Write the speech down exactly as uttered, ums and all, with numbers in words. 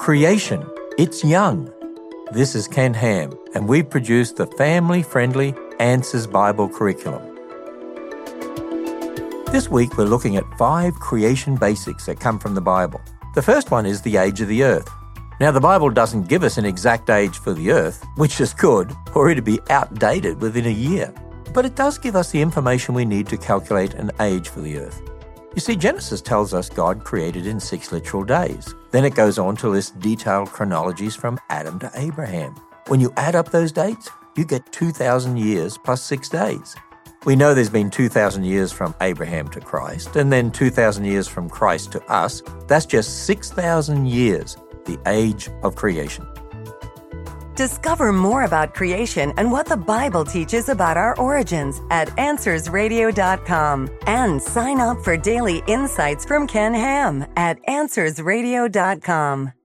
Creation, it's young. This is Ken Ham, and we've produced the family-friendly Answers Bible curriculum. This week we're looking at five creation basics that come from the Bible. The first one is the age of the earth. Now, the Bible doesn't give us an exact age for the earth, which is good, or it'd be outdated within a year. But it does give us the information we need to calculate an age for the earth. You see, Genesis tells us God created in six literal days. Then it goes on to list detailed chronologies from Adam to Abraham. When you add up those dates, you get two thousand years plus six days. We know there's been two thousand years from Abraham to Christ, and then two thousand years from Christ to us. That's just six thousand years, the age of creation. Discover more about creation and what the Bible teaches about our origins at answers radio dot com. And sign up for daily insights from Ken Ham at answers radio dot com.